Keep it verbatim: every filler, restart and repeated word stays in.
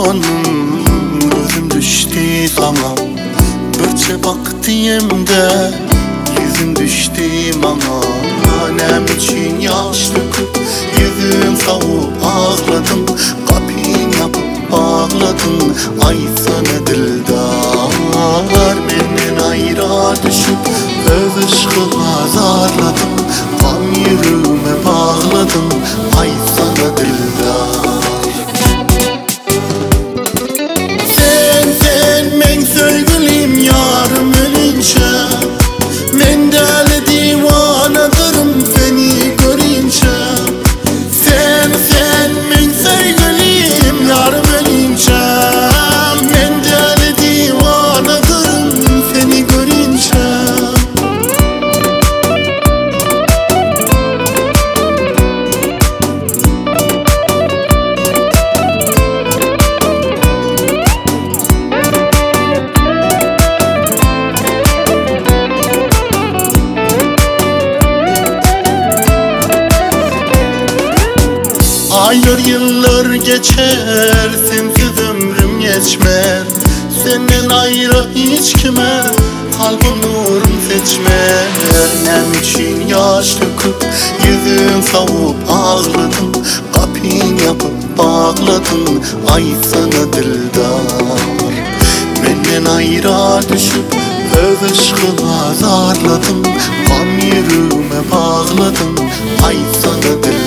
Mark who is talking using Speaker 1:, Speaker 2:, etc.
Speaker 1: canım, gözüm düştü sana. Birçe baktığımda yüzüm düştü bana. Annem için yaş döküp yüzüm savup ağladım. Kapıyı yapıp bağladım, ay sana dildar. Benden ayrı düşüp öz ışkı azarladım. Gam yüreğime bağladım, ay sana dildar. Sen sen men sevgilim yarım ölünce, men deli divanadırım seni görünce. Sen sen men sevgilim yarım ölünce, men deli divanadırım seni görünce. Aylar yıllar geçer, sensiz ömrüm geçmer. Senden ayrı hiç kime kalbim nurum seçmer. Nem için yaş döküp yüzüm savup ağladım. Kapıyı yapıp bağladım, ay sana dildar. Benden ayrı düşüp öz ışkı azarladım. Gam yüreğime bağladım, ay sana dildar.